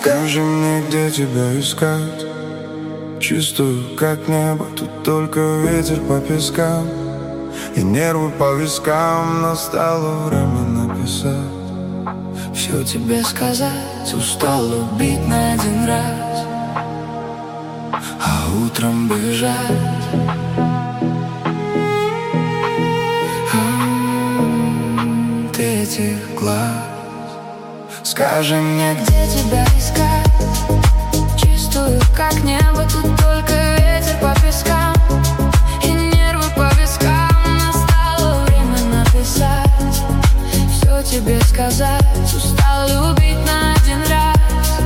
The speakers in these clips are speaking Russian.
Скажи мне, где тебя искать. Чувствую, как небо, тут только ветер по пескам и нервы по вискам. Настало время написать, все тебе сказать. Устал убить на один раз, а утром бежать. Ты этих глаз. Скажи мне, где тебя искать. Чувствую, как небо, тут только ветер по пескам и нервы по вискам. Настало время написать, все тебе сказать. Устал любить на один раз,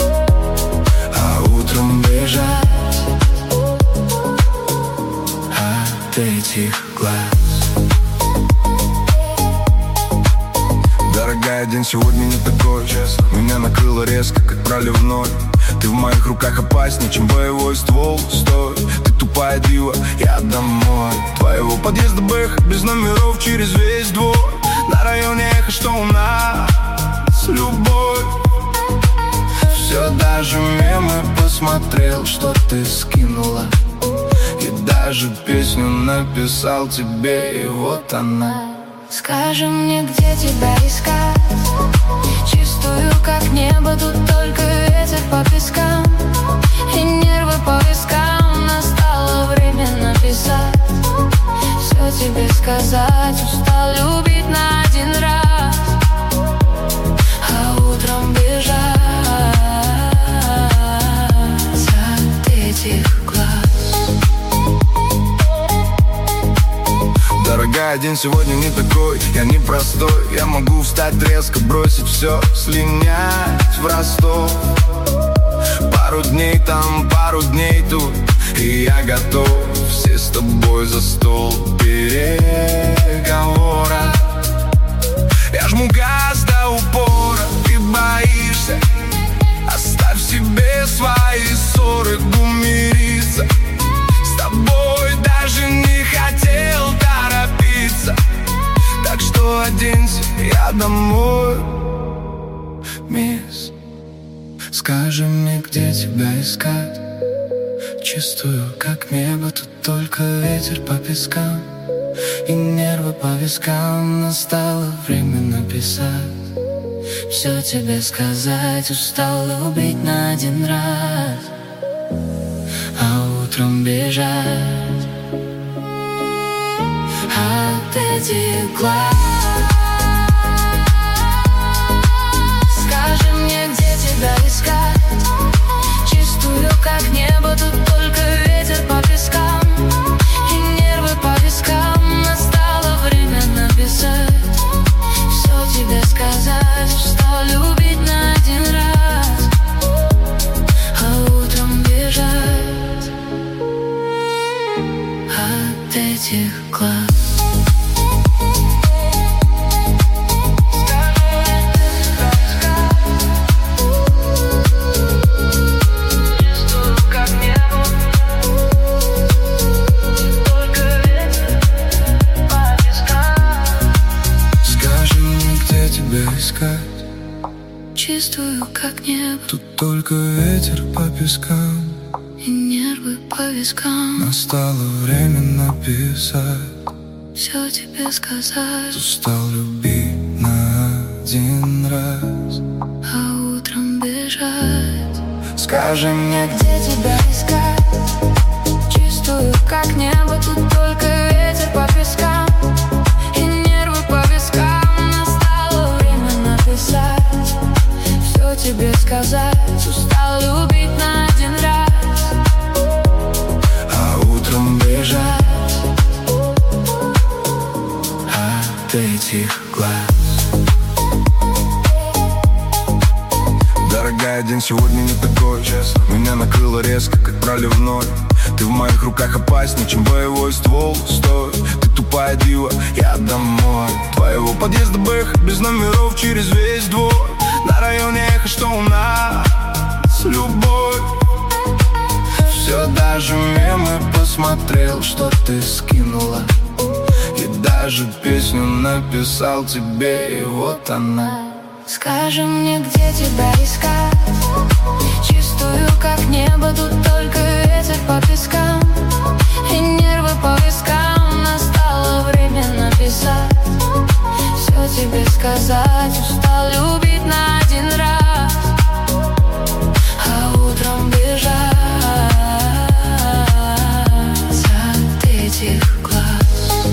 а утром бежать от этих глаз. Дорогая, день сегодня не такой, честно. Меня накрыло резко, как проливной. Ты в моих руках опаснее, чем боевой ствол. Стой, ты тупая дива, я домой. Твоего подъезда бэх, без номеров через весь двор. На районе эхо, что у нас любовь. Все, даже мемы посмотрел, что ты скинула. И даже песню написал тебе, и вот она. Скажи мне, где тебя искать. Чувствую, как небо, тут только ветер по пескам и нервы по вискам. Настало время написать, все тебе сказать. Устал любить на один раз, а утром бежать от этих глаз. Дорогая, день сегодня не такой, я не простой. Я могу встать резко, бросить все, слинять в Ростов. Пару дней там, пару дней тут, и я готов. Все с тобой за стол переговора. Я жму газ до упора, ты боишься. Оставь себе свои ссоры, гумириться. С тобой даже не хотел торопиться, так что оденься, я домой, мисс. Скажи мне, где тебя искать. Чувствую, как небо, тут только ветер по пескам и нервы по вискам. Настало время написать, все тебе сказать. Устал любить на один раз, а утром бежать от этих глаз. Скажи мне, где тебя искать. Чувствую, как небо, тут только ветер по пескам и нервы по вискам. Настало время написать, все тебе сказать. Устал любить на один раз, а утром бежать от этих глаз. Чувствую, как небо, тут только ветер по пескам и нервы по вискам. Настало время написать, все тебе сказать. Устал любить на один раз, а утром бежать. Скажи мне, где тебя искать. Чувствую, как небо, тут только ветер по пескам и нервы по вискам. Настало время написать, все тебе сказать. Устал любить на один раз, а утром бежать от этих глаз. Дорогая, день сегодня не такой, честно. Меня накрыло резко, как проливной. Ты в моих руках опаснее, чем боевой ствол. Стой, ты тупая дива, я домой. Твоего подъезда бэх, без номеров через весь двор. На районе эхо, что у нас любовь. Все, даже мемы посмотрел, что ты скинула. И даже песню написал тебе, и вот она. Скажи мне, где тебя искать. Чистую, как небо, тут только ветер по пескам и нервы по вискам. Настало время написать, все тебе сказать. Устал любить на один раз, а утром бежать от этих глаз.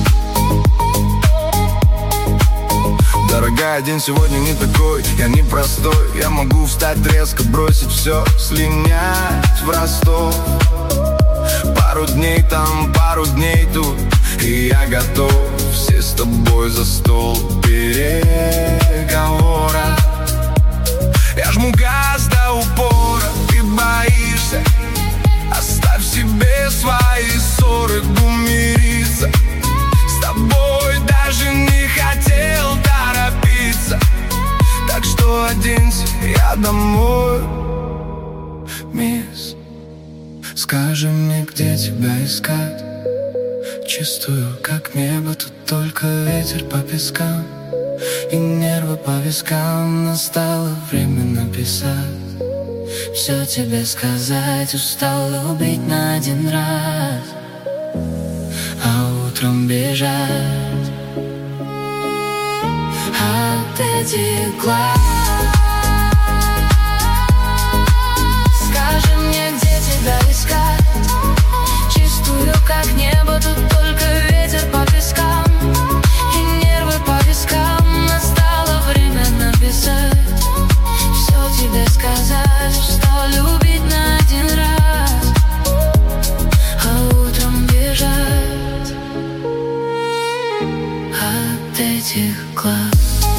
Дорогая, день сегодня не такой, я не простой. Я могу встать резко, бросить все, слинять в Ростов. Пару дней там, пару дней тут, и я готов. Все с тобой за стол переговора. Я жму газ до упора, ты боишься. Оставь себе свои ссоры, мириться. С тобой даже не хотел торопиться. Так что оденься, я домой. Мисс, скажи мне, где тебя искать. Чистую, как небо, тут только ветер по пескам и нервы по вискам. Настало время написать, все тебе сказать. Устал любить на один раз, а утром бежать от этих глаз. Скажи мне, где тебя искать. Чистую, как небо, тут только ветер по пескам и нервы по вискам. Настало время написать, все тебе сказать. Устал любить на один раз, а утром бежать от этих глаз.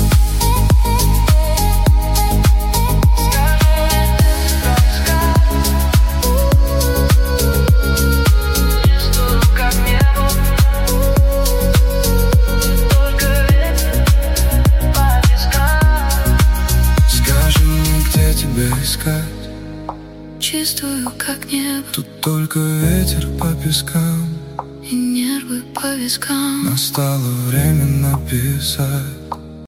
Чистую, как небо, тут только ветер по пескам и нервы по вискам. Настало время написать,